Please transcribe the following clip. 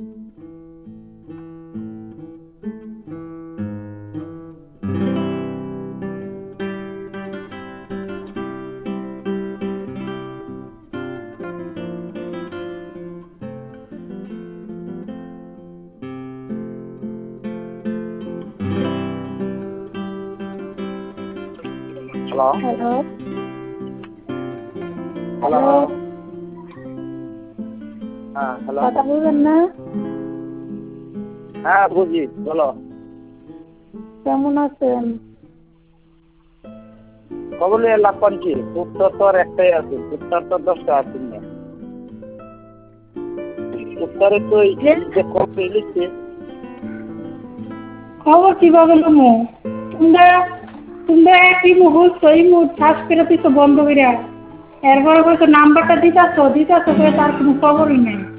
Hello hello hello hello, হ্যাঁ hello কথা বলবেন না? হ্যাঁ বুঝি বলো কেমন আছেন? কবলে লাপান কি উত্তর তো আর একটাই আছে, উত্তর তো 10টা আছে না। উত্তরে তো যে কপি লিখছে খবর কিভাবে লমু? তোমরা তোমরা একই মুহূর্ত এই মুহূর্ত শ্বাস ফেরাতে তো বন্ধ করিয়া এরপরে হয়তো নাম্বারটা দিতাছো করে তার কোনো খবরই নাই।